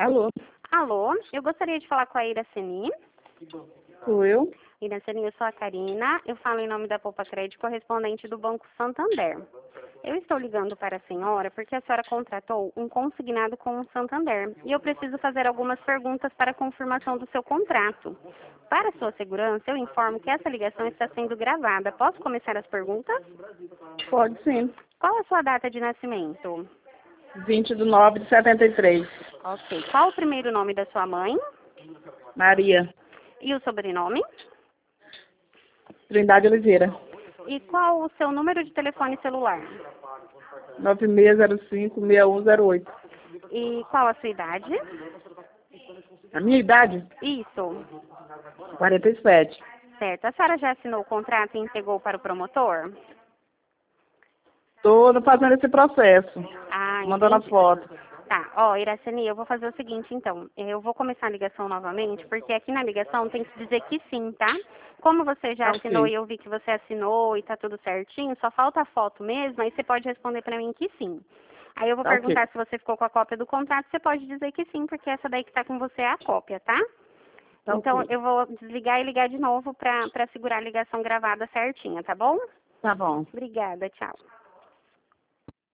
Alô, Alô, eu gostaria de falar com a Iraceni. sou eu? Iraceni, eu sou a Karina. Eu falo em nome da Poupa Crédito, correspondente do Banco Santander. Eu estou ligando para a senhora porque a senhora contratou um consignado com o Santander e eu preciso fazer algumas perguntas para a confirmação do seu contrato. Para sua segurança, eu informo que essa ligação está sendo gravada. Posso começar as perguntas? Pode sim. Qual a sua data de nascimento? 20/9/73. Ok. Qual o primeiro nome da sua mãe? Maria. E o sobrenome? Trindade Oliveira. E qual o seu número de telefone celular? 9605-6108. E qual a sua idade? A minha idade? Isso. 47. Certo. A senhora já assinou o contrato e entregou para o promotor? Estou fazendo esse processo. Ah, Mandando a entendi. foto. Tá. Ó, Iraceni, eu vou fazer o seguinte, então. Eu vou começar a ligação novamente, porque aqui na ligação tem que dizer que sim, tá? Como você já Tá assinou e ok. eu vi que você assinou e tá tudo certinho, só falta a foto mesmo, aí você pode responder para mim que sim. Aí eu vou Tá ok. perguntar se você ficou com a cópia do contrato, você pode dizer que sim, porque essa daí que tá com você é a cópia, tá? Tá Então, ok. eu vou desligar e ligar de novo para segurar a ligação gravada certinha, tá bom? Tá bom. Obrigada, tchau.